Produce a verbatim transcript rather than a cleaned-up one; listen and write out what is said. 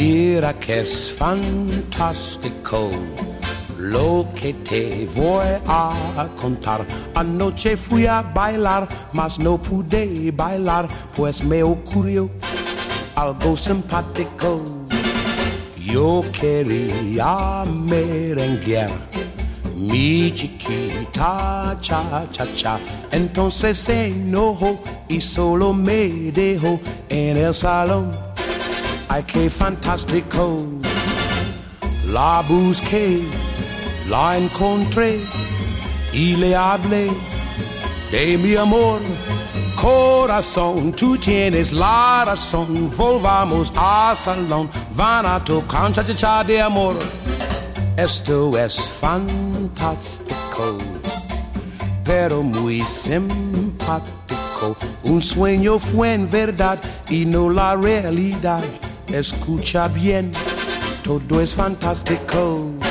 Mira que es fantástico lo que te voy a contar. Anoche fui a bailar, mas no pude bailar, pues me ocurrió algo simpático. Yo quería merenguear mi chiquita cha cha cha. Entonces se enojó y solo me dejó en el salón. Ay, qué fantástico. La busqué, la encontré y le hablé de mi amor. Corazón, tú tienes la razón. Volvamos al salón, van a tocar cha cha cha de amor. Esto es fantástico, pero muy simpático. Un sueño fue en verdad y no la realidad. Escucha bien, todo es fantástico.